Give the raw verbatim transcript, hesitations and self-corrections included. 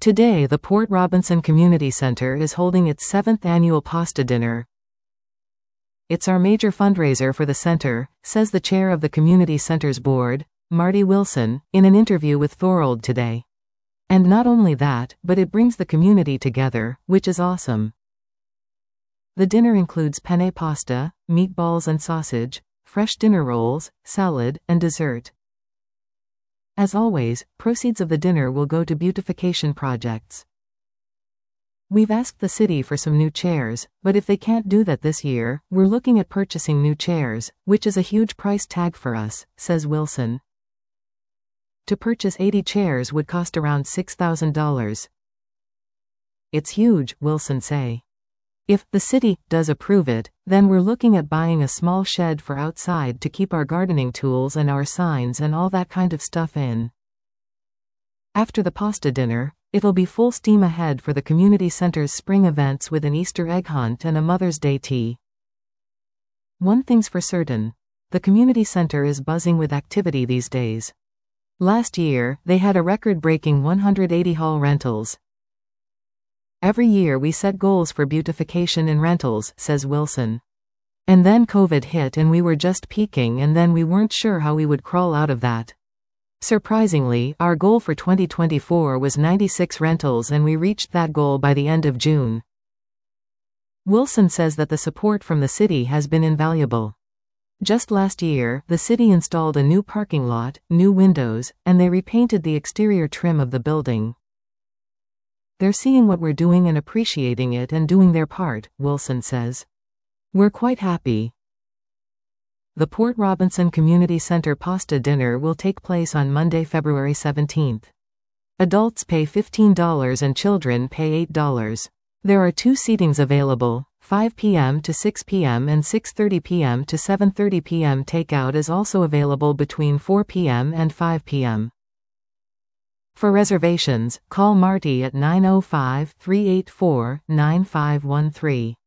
Today the Port Robinson Community Center is holding its seventh annual pasta dinner. It's our major fundraiser for the center, says the chair of the community center's board, Marty Wilson, in an interview with Thorold today. And not only that, but it brings the community together, which is awesome. The dinner includes penne pasta, meatballs and sausage, fresh dinner rolls, salad, and dessert. As always, proceeds of the dinner will go to beautification projects. We've asked the city for some new chairs, but if they can't do that this year, we're looking at purchasing new chairs, which is a huge price tag for us, says Wilson. To purchase eighty chairs would cost around six thousand dollars. It's huge, Wilson say. If the city does approve it, then we're looking at buying a small shed for outside to keep our gardening tools and our signs and all that kind of stuff in. After the pasta dinner, it'll be full steam ahead for the community center's spring events with an Easter egg hunt and a Mother's Day tea. One thing's for certain. The community center is buzzing with activity these days. Last year, they had a record-breaking one hundred eighty hall rentals. Every year we set goals for beautification in rentals, says Wilson. And then COVID hit and we were just peaking and then we weren't sure how we would crawl out of that. Surprisingly, our goal for twenty twenty-four was ninety-six rentals and we reached that goal by the end of June. Wilson says that the support from the city has been invaluable. Just last year, the city installed a new parking lot, new windows, and they repainted the exterior trim of the building. They're seeing what we're doing and appreciating it and doing their part, Wilson says. We're quite happy. The Port Robinson Community Center pasta dinner will take place on Monday, February seventeenth. Adults pay fifteen dollars and children pay eight dollars. There are two seatings available, five p m to six p m and six thirty p m to seven thirty p m Takeout is also available between four p m and five p m For reservations, call Marty at nine oh five, three eight four, nine five one three.